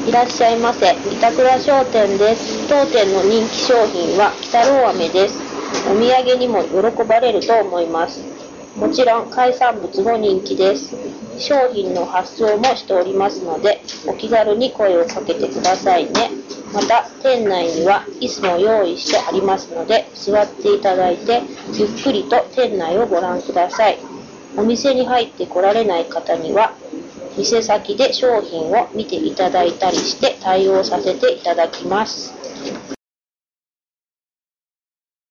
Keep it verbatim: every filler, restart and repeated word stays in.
いらっしゃいませ。板倉商店です。当店の人気商品は北郎飴です。お土産にも喜ばれると思います。もちろん海産物も人気です。商品の発送もしておりますので、お気軽に声をかけてくださいね。また、店内には椅子も用意してありますので、座っていただいて、ゆっくりと店内をご覧ください。お店に入ってこられない方には、店先で商品を見ていただいたりして対応させていただきます。